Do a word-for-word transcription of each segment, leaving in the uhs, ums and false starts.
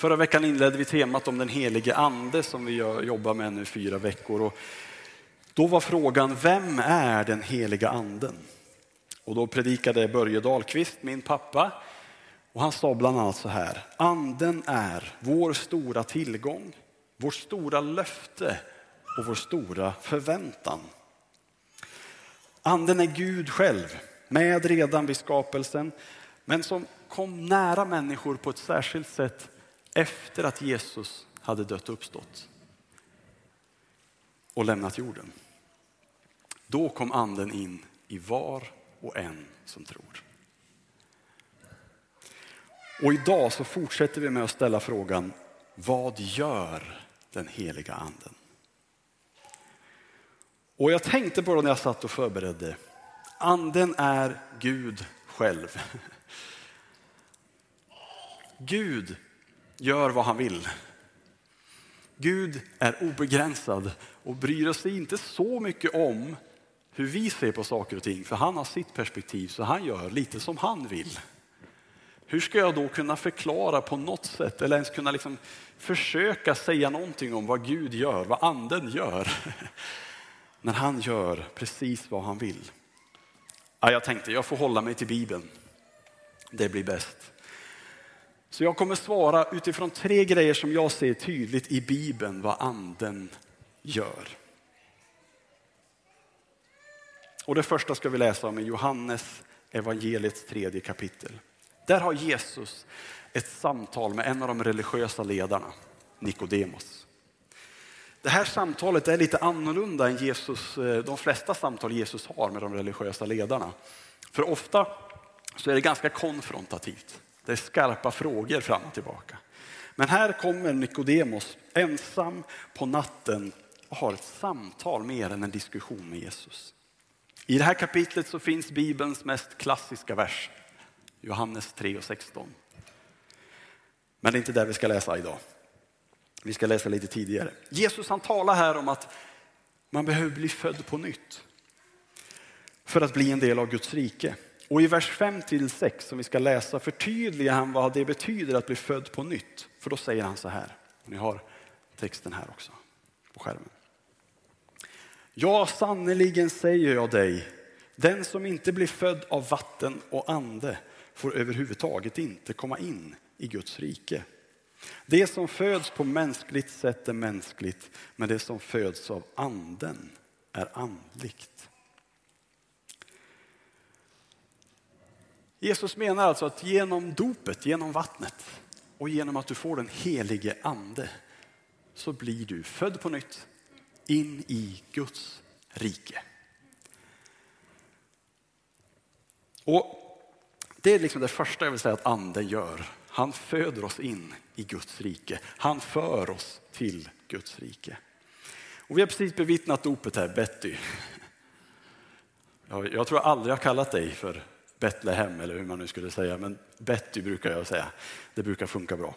Förra veckan inledde vi temat om den helige ande som vi jobbar med nu i fyra veckor. Och då var frågan, vem är den heliga anden? Och då predikade Börje Dahlqvist, min pappa. Och han sa bland annat så här: anden är vår stora tillgång, vårt stora löfte och vår stora förväntan. Anden är Gud själv, med redan vid skapelsen, men som kom nära människor på ett särskilt sätt efter att Jesus hade dött och uppstått och lämnat jorden. Då kom anden in i var och en som tror. Och idag så fortsätter vi med att ställa frågan, vad gör den heliga anden? Och jag tänkte på det när jag satt och förberedde. Anden är Gud själv. Gud gör vad han vill. Gud är obegränsad och bryr sig inte så mycket om hur vi ser på saker och ting. För han har sitt perspektiv, så han gör lite som han vill. Hur ska jag då kunna förklara på något sätt eller ens kunna liksom försöka säga någonting om vad Gud gör, vad anden gör? När han gör precis vad han vill. Ja, jag tänkte jag får hålla mig till Bibeln. Det blir bäst. Så jag kommer svara utifrån tre grejer som jag ser tydligt i Bibeln vad anden gör. Och det första ska vi läsa om i Johannes evangeliets tredje kapitel. Där har Jesus ett samtal med en av de religiösa ledarna, Nikodemos. Det här samtalet är lite annorlunda än Jesus, de flesta samtal Jesus har med de religiösa ledarna. För ofta så är det ganska konfrontativt. Det är skarpa frågor fram och tillbaka. Men här kommer Nikodemos ensam på natten och har ett samtal mer än en diskussion med Jesus. I det här kapitlet så finns Bibelns mest klassiska vers. Johannes tre och sexton. Men det är inte där vi ska läsa idag. Vi ska läsa lite tidigare. Jesus han talar här om att man behöver bli född på nytt. För att bli en del av Guds rike. Och i vers fem till sex som vi ska läsa förtydligar han vad det betyder att bli född på nytt. För då säger han så här. Ni har texten här också på skärmen. Ja, sannoliken säger jag dig. Den som inte blir född av vatten och ande får överhuvudtaget inte komma in i Guds rike. Det som föds på mänskligt sätt är mänskligt, men det som föds av anden är andligt. Jesus menar alltså att genom dopet, genom vattnet och genom att du får den helige ande så blir du född på nytt in i Guds rike. Och det är liksom det första jag vill säga att anden gör. Han föder oss in i Guds rike. Han för oss till Guds rike. Och vi har precis bevittnat dopet här, Betty. Jag, jag tror jag aldrig har kallat dig för Betlehem eller hur man nu skulle säga. Men Betty brukar jag säga. Det brukar funka bra.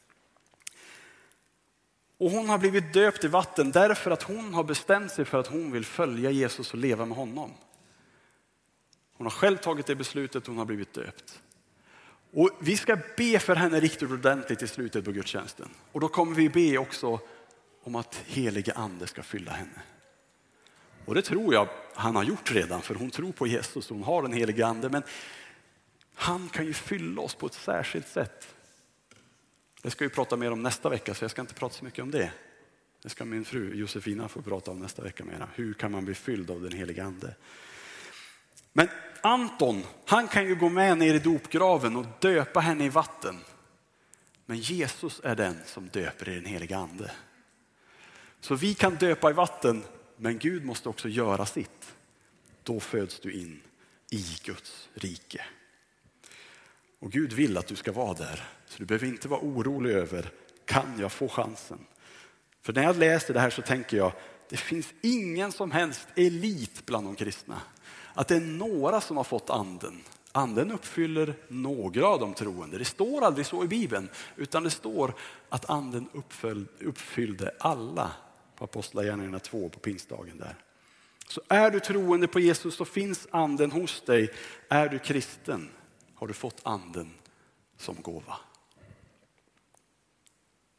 Och hon har blivit döpt i vatten därför att hon har bestämt sig för att hon vill följa Jesus och leva med honom. Hon har själv tagit det beslutet, hon har blivit döpt. Och vi ska be för henne riktigt ordentligt i slutet på gudstjänsten. Och då kommer vi be också om att helige ande ska fylla henne. Och det tror jag han har gjort redan, för hon tror på Jesus och hon har den helige ande. Men han kan ju fylla oss på ett särskilt sätt. Det ska vi prata mer om nästa vecka, så jag ska inte prata så mycket om det. Det ska min fru Josefina få prata om nästa vecka mer. Hur kan man bli fylld av den helige ande? Men Anton, han kan ju gå med ner i dopgraven och döpa henne i vatten. Men Jesus är den som döper i den heliga ande. Så vi kan döpa i vatten, men Gud måste också göra sitt. Då föds du in i Guds rike. Och Gud vill att du ska vara där. Så du behöver inte vara orolig över, kan jag få chansen? För när jag läser det här så tänker jag, det finns ingen som helst elit bland de kristna. Att det är några som har fått anden. Anden uppfyller några av de troende. Det står aldrig så i Bibeln. Utan det står att anden uppfyllde, uppfyllde alla på Apostlagärningarna två på pingstdagen där. Så är du troende på Jesus så finns anden hos dig. Är du kristen har du fått anden som gåva.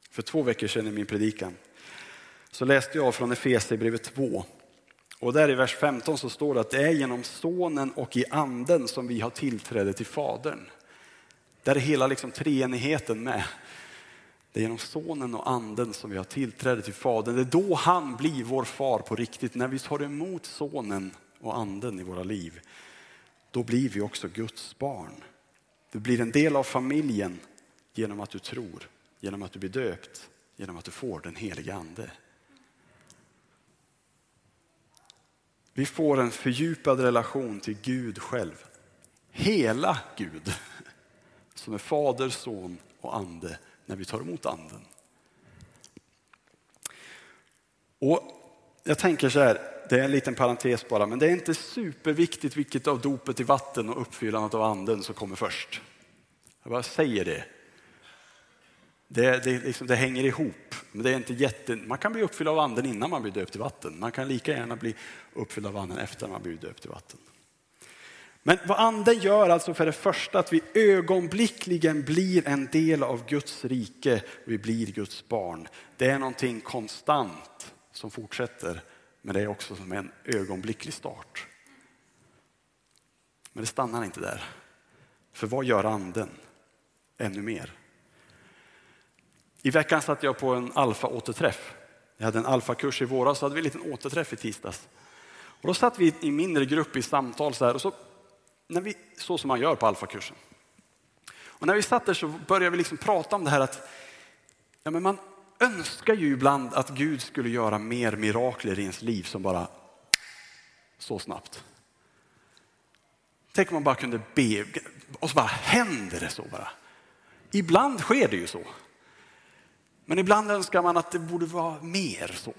För två veckor sedan i min predikan så läste jag från Efesierbrevet två. Och där i vers femton så står det att det är genom sonen och i anden som vi har tillträde till fadern. Där är hela liksom treenigheten med. Det är genom sonen och anden som vi har tillträde till fadern. Det är då han blir vår far på riktigt. När vi tar emot sonen och anden i våra liv, då blir vi också Guds barn. Du blir en del av familjen genom att du tror, genom att du blir döpt, genom att du får den heliga ande. Vi får en fördjupad relation till Gud själv. Hela Gud, som är fader, son och ande, när vi tar emot anden. Och jag tänker så här, det är en liten parentes bara, men det är inte superviktigt vilket av dopet i vatten och uppfyllandet av anden som kommer först. Jag bara säger det. Det, det, liksom, det hänger ihop, men det är inte jätte... Man kan bli uppfylld av anden innan man blir döpt i vatten. Man kan lika gärna bli uppfylld av anden efter man blir döpt i vatten. Men vad anden gör alltså för det första att vi ögonblickligen blir en del av Guds rike och vi blir Guds barn. Det är någonting konstant som fortsätter, men det är också som en ögonblicklig start. Men det stannar inte där. För vad gör anden? Ännu mer. I veckan satt jag på en alfa-återträff. Jag hade en alfa-kurs i våras så hade vi en liten återträff i tisdags. Och då satt vi i mindre grupp i samtal så här, och så, när vi, så som man gör på alfa-kursen. Och när vi satt där så började vi liksom prata om det här att ja, men man önskar ju ibland att Gud skulle göra mer mirakler i ens liv som bara så snabbt. Tänk om man bara kunde be och så bara händer det så bara. Ibland sker det ju så. Men ibland önskar man att det borde vara mer så.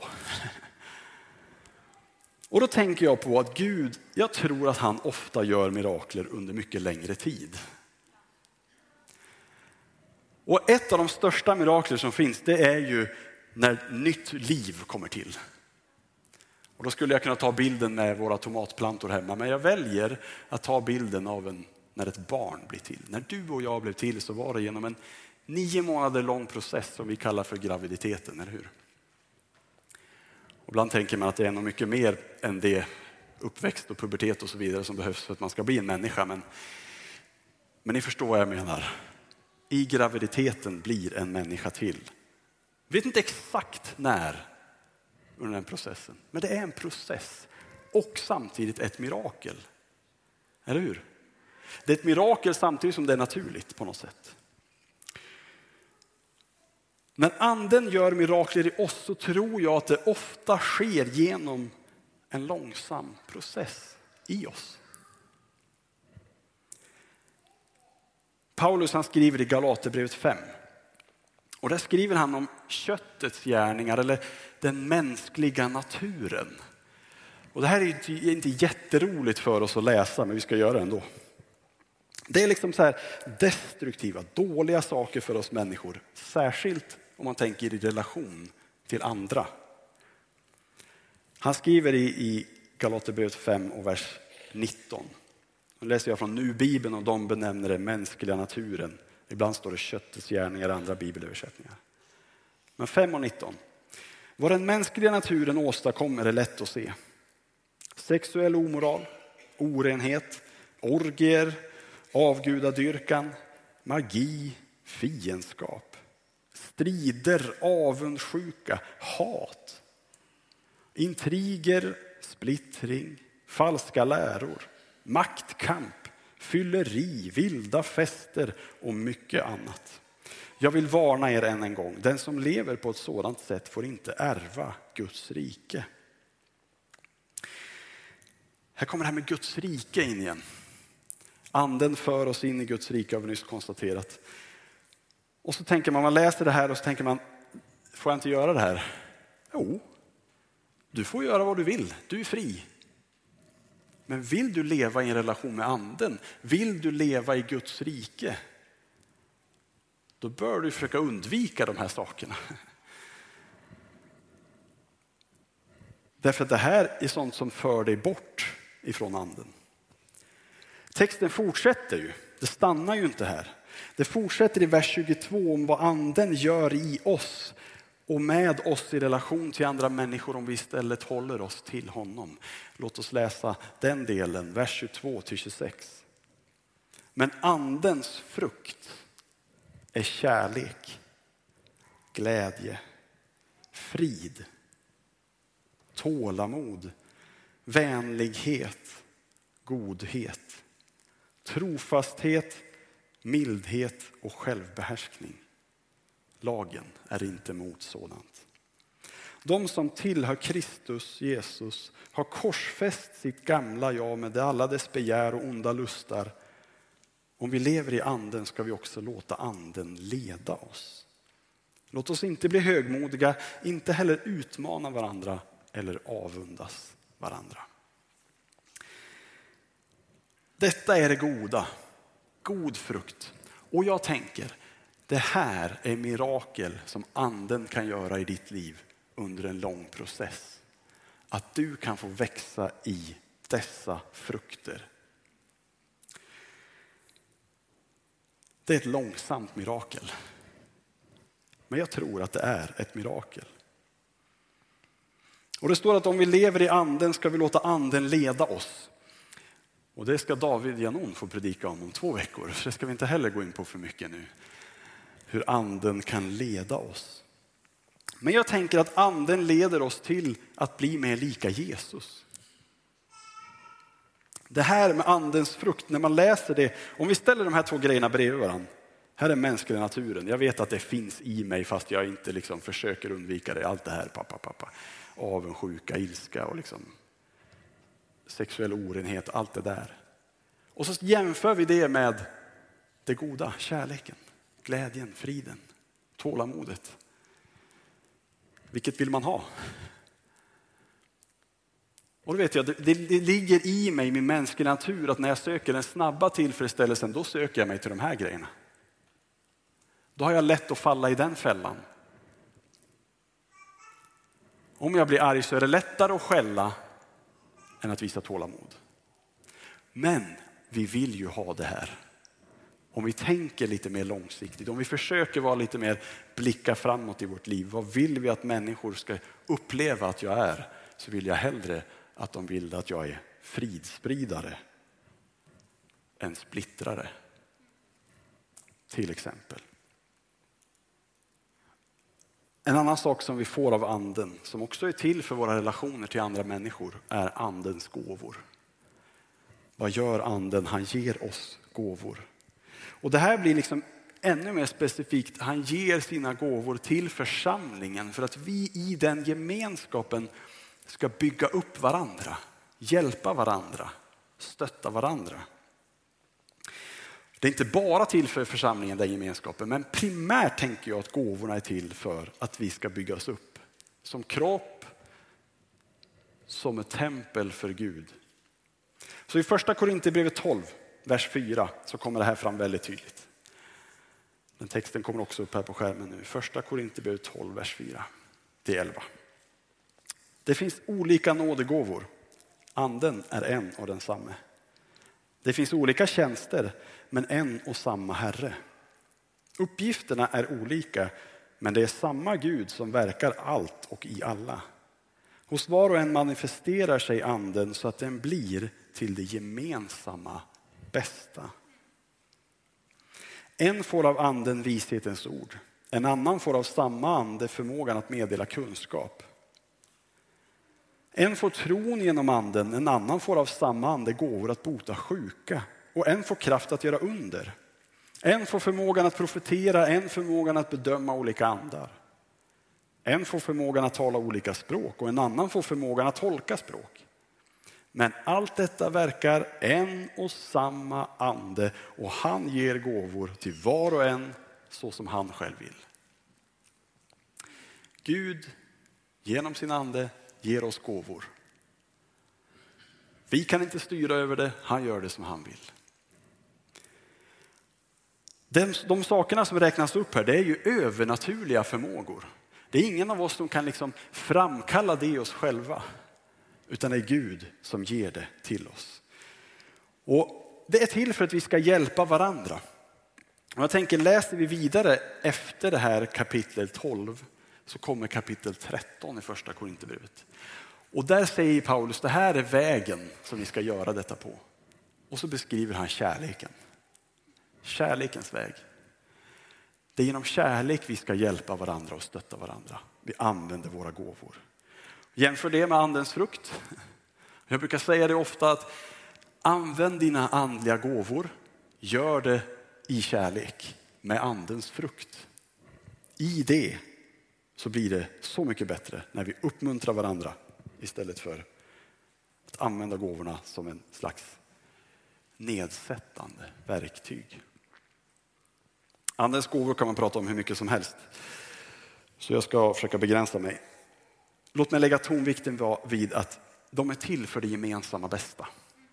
Och då tänker jag på att Gud, jag tror att han ofta gör mirakler under mycket längre tid. Och ett av de största mirakler som finns, det är ju när nytt liv kommer till. Och då skulle jag kunna ta bilden med våra tomatplantor hemma, men jag väljer att ta bilden av en, när ett barn blir till. När du och jag blev till så var det genom en nio månader lång process som vi kallar för graviditeten, eller hur? Och ibland tänker man att det är nog mycket mer än det, uppväxt och pubertet och så vidare, som behövs för att man ska bli en människa. Men, men ni förstår vad jag menar. I graviditeten blir en människa till. Vi vet inte exakt när under den processen, men det är en process och samtidigt ett mirakel. Eller hur? Det är ett mirakel samtidigt som det är naturligt på något sätt. När anden gör mirakler i oss så tror jag att det ofta sker genom en långsam process i oss. Paulus han skriver i Galaterbrevet fem. Och där skriver han om köttets gärningar eller den mänskliga naturen. Och det här är inte, inte jätteroligt för oss att läsa, men vi ska göra det ändå. Det är liksom så här destruktiva, dåliga saker för oss människor. Särskilt om man tänker i relation till andra. Han skriver i, i Galaterbrevet fem och vers nitton. Nu läser jag från Nu Bibeln och de benämner det mänskliga naturen. Ibland står det köttets gärningar i andra bibelöversättningar. Men fem och nitton. Vad den mänskliga naturen åstadkommer är lätt att se. Sexuell omoral, orenhet, orgier, avgudadyrkan, magi, fiendskap, strider, avundsjuka, hat, intriger, splittring, falska läror, maktkamp, fylleri, vilda fester och mycket annat. Jag vill varna er än en gång. Den som lever på ett sådant sätt får inte ärva Guds rike. Här kommer det här med Guds rike in igen. Anden för oss in i Guds rike har vi nyss konstaterat. Och så tänker man, man läser det här och så tänker man, får jag inte göra det här? Jo, du får göra vad du vill. Du är fri. Men vill du leva i en relation med anden, vill du leva i Guds rike, då bör du försöka undvika de här sakerna. Därför att det här är sånt som för dig bort ifrån anden. Texten fortsätter ju, det stannar ju inte här. Det fortsätter i vers tjugotvå om vad anden gör i oss och med oss i relation till andra människor om vi istället håller oss till honom. Låt oss läsa den delen, vers tjugotvå till tjugosex. Men andens frukt är kärlek, glädje, frid, tålamod, vänlighet, godhet, trofasthet, mildhet och självbehärskning. Lagen är inte mot sådant. De som tillhör Kristus Jesus har korsfäst sitt gamla jag med alla dess begär och onda lustar. Om vi lever i anden ska vi också låta anden leda oss. Låt oss inte bli högmodiga, inte heller utmana varandra eller avundas varandra. Detta är det goda, god frukt. Och jag tänker, det här är mirakel som anden kan göra i ditt liv under en lång process. Att du kan få växa i dessa frukter. Det är ett långsamt mirakel. Men jag tror att det är ett mirakel. Och det står att om vi lever i anden ska vi låta anden leda oss. Och det ska David Janon få predika om om två veckor. Så det ska vi inte heller gå in på för mycket nu. Hur anden kan leda oss. Men jag tänker att anden leder oss till att bli mer lika Jesus. Det här med andens frukt, när man läser det. Om vi ställer de här två grejerna bredvid varandra. Här är mänskliga naturen. Jag vet att det finns i mig fast jag inte liksom försöker undvika det. Allt det här, pappa, pappa. Avundsjuka, ilska och liksom sexuell orenhet, allt det där. Och så jämför vi det med det goda, kärleken, glädjen, friden, tålamodet. Vilket vill man ha? Och då vet jag, det, det, det ligger i mig, min mänskliga natur, att när jag söker den snabba tillfredsställelsen, då söker jag mig till de här grejerna. Då har jag lätt att falla i den fällan. Om jag blir arg så är det lättare att skälla än att visa tålamod. Men vi vill ju ha det här. Om vi tänker lite mer långsiktigt, om vi försöker vara lite mer blicka framåt i vårt liv. Vad vill vi att människor ska uppleva att jag är? Så vill jag hellre att de vill att jag är fridspridare än splittrare. Till exempel. En annan sak som vi får av anden, som också är till för våra relationer till andra människor, är andens gåvor. Vad gör anden? Han ger oss gåvor. Och det här blir liksom ännu mer specifikt. Han ger sina gåvor till församlingen för att vi i den gemenskapen ska bygga upp varandra, hjälpa varandra, stötta varandra. Det är inte bara till för församlingen, den gemenskapen, men primärt tänker jag att gåvorna är till för att vi ska byggas upp som kropp, som ett tempel för Gud. Så i första Korinthierbrevet tolv, vers fyra, så kommer det här fram väldigt tydligt. Den texten kommer också upp här på skärmen nu. Första Korinthierbrevet tolv, vers fyra till elva. Det finns olika nådegåvor. Anden är en och densamme. Det finns olika tjänster, men en och samma Herre. Uppgifterna är olika, men det är samma Gud som verkar allt och i alla. Hos var och en manifesterar sig anden så att den blir till det gemensamma bästa. En får av anden vishetens ord. En annan får av samma ande förmågan att meddela kunskap. En får tron genom anden, en annan får av samma ande gåvor att bota sjuka. Och en får kraft att göra under. En får förmågan att profetera, en förmågan att bedöma olika andar. En får förmågan att tala olika språk och en annan får förmågan att tolka språk. Men allt detta verkar en och samma ande och han ger gåvor till var och en så som han själv vill. Gud genom sin ande ger oss gåvor. Vi kan inte styra över det, han gör det som han vill. De, de sakerna som räknas upp här, det är ju övernaturliga förmågor. Det är ingen av oss som kan liksom framkalla det i oss själva. Utan det är Gud som ger det till oss. Och det är till för att vi ska hjälpa varandra. Och jag tänker, läser vi vidare efter det här kapitel tolv så kommer kapitel tretton i första Korinthierbrevet. Och där säger Paulus, det här är vägen som vi ska göra detta på. Och så beskriver han kärleken. Kärlekens väg. Det är genom kärlek vi ska hjälpa varandra och stötta varandra. Vi använder våra gåvor. Jämför det med andens frukt. Jag brukar säga det ofta att använd dina andliga gåvor. Gör det i kärlek med andens frukt. I det så blir det så mycket bättre när vi uppmuntrar varandra istället för att använda gåvorna som en slags nedsättande verktyg. Andens gåvor kan man prata om hur mycket som helst. Så jag ska försöka begränsa mig. Låt mig lägga tonvikten vid att de är till för det gemensamma bästa.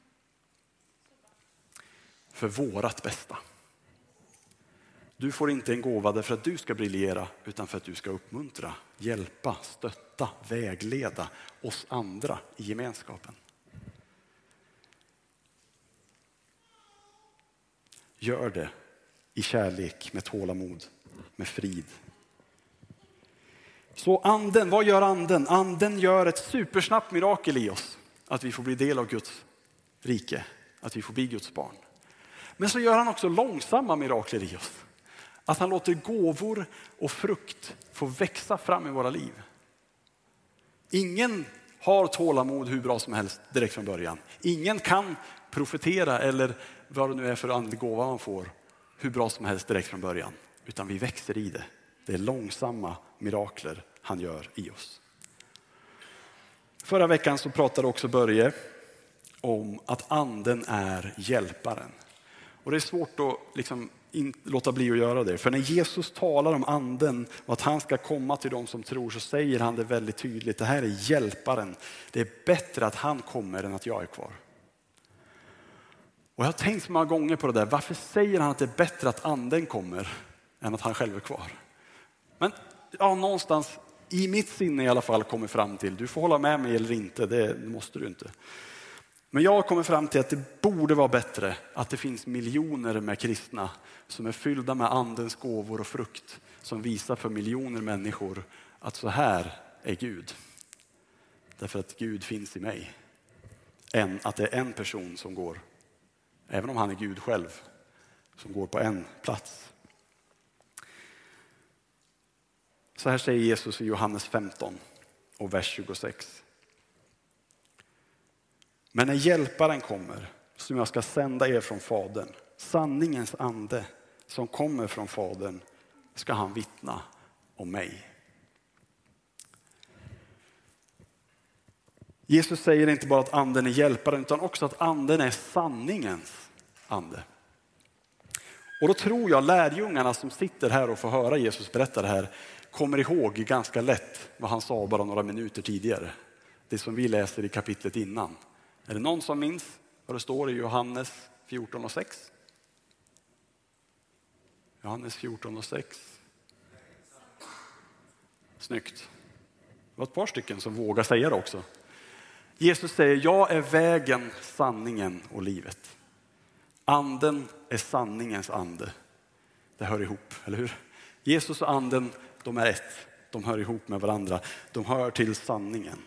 För vårat bästa. Du får inte en gåva därför att du ska briljera utan för att du ska uppmuntra, hjälpa, stötta, vägleda oss andra i gemenskapen. Gör det i kärlek, med tålamod, med frid. Så anden, vad gör anden? Anden gör ett supersnabbt mirakel i oss. Att vi får bli del av Guds rike. Att vi får bli Guds barn. Men så gör han också långsamma mirakler i oss. Att han låter gåvor och frukt få växa fram i våra liv. Ingen har tålamod hur bra som helst direkt från början. Ingen kan profetera eller vad det nu är för andlig gåva man får hur bra som helst direkt från början. Utan vi växer i det. Det är långsamma mirakler han gör i oss. Förra veckan så pratade också Börje om att anden är hjälparen. Och det är svårt att liksom inte låta bli att göra det. För när Jesus talar om anden och att han ska komma till dem som tror så säger han det väldigt tydligt. Det här är hjälparen. Det är bättre att han kommer än att jag är kvar. Och jag har tänkt så många gånger på det där. Varför säger han att det är bättre att anden kommer än att han själv är kvar? Men ja, någonstans i mitt sinne i alla fall kommer fram till. Du får hålla med mig eller inte, det måste du inte. Men jag kommer fram till att det borde vara bättre att det finns miljoner med kristna som är fyllda med andens gåvor och frukt. Som visar för miljoner människor att så här är Gud. Därför att Gud finns i mig. Än att det är en person som går, även om han är Gud själv, som går på en plats. Så här säger Jesus i Johannes femton och vers tjugosex. Men när hjälparen kommer, som jag ska sända er från Fadern, sanningens ande som kommer från Fadern, ska han vittna om mig. Jesus säger inte bara att anden är hjälparen utan också att anden är sanningens ande. Och då tror jag lärjungarna som sitter här och får höra Jesus berätta det här kommer ihåg ganska lätt vad han sa bara några minuter tidigare. Det som vi läser i kapitlet innan. Är det någon som minns vad det står i Johannes fjorton och sex? Johannes fjorton och sex. Snyggt. Det var ett par stycken som vågar säga det också. Jesus säger, jag är vägen, sanningen och livet. Anden är sanningens ande. Det hör ihop, eller hur? Jesus och anden, de är ett. De hör ihop med varandra. De hör till sanningen.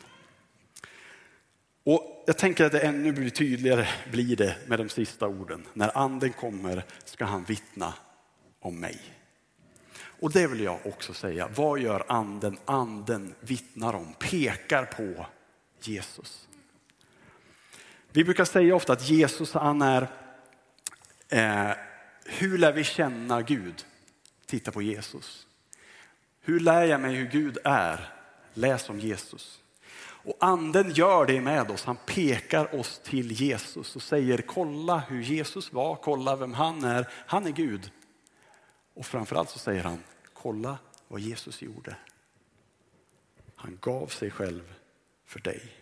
Och jag tänker att det ännu blir tydligare blir det med de sista orden. När anden kommer ska han vittna om mig. Och det vill jag också säga. Vad gör anden? Anden vittnar om, pekar på Jesus. Vi brukar säga ofta att Jesus han är, eh, hur lär vi känna Gud? Titta på Jesus. Hur lär jag mig hur Gud är? Läs om Jesus. Och anden gör det med oss. Han pekar oss till Jesus och säger kolla hur Jesus var, kolla vem han är. Han är Gud. Och framförallt så säger han kolla vad Jesus gjorde. Han gav sig själv för dig.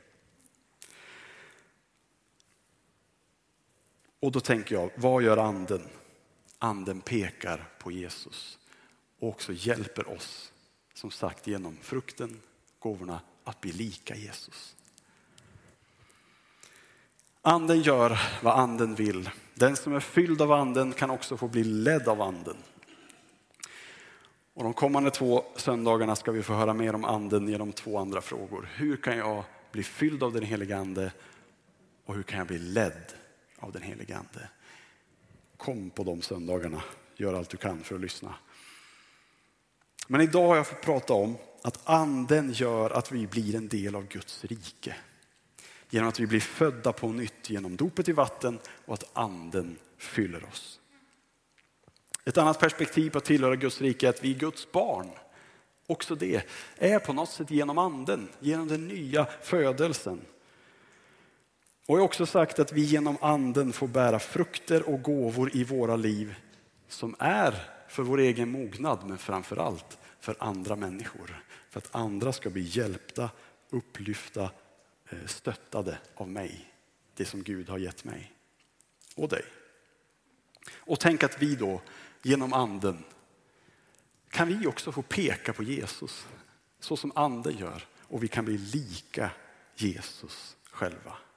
Och då tänker jag, vad gör anden? Anden pekar på Jesus och också hjälper oss, som sagt genom frukten, gåvorna, att bli lika Jesus. Anden gör vad anden vill. Den som är fylld av anden kan också få bli ledd av anden. Och de kommande två söndagarna ska vi få höra mer om anden genom två andra frågor. Hur kan jag bli fylld av den helige ande och hur kan jag bli ledd av den helige ande? Kom på de söndagarna. Gör allt du kan för att lyssna. Men idag har jag fått prata om att anden gör att vi blir en del av Guds rike. Genom att vi blir födda på nytt genom dopet i vatten och att anden fyller oss. Ett annat perspektiv på att tillhöra Guds rike är att vi är Guds barn. Också det är på något sätt genom anden, genom den nya födelsen. Och jag har också sagt att vi genom anden får bära frukter och gåvor i våra liv som är för vår egen mognad, men framförallt för andra människor. För att andra ska bli hjälpta, upplyfta, stöttade av mig. Det som Gud har gett mig och dig. Och tänk att vi då genom anden kan vi också få peka på Jesus så som anden gör. Och vi kan bli lika Jesus själva.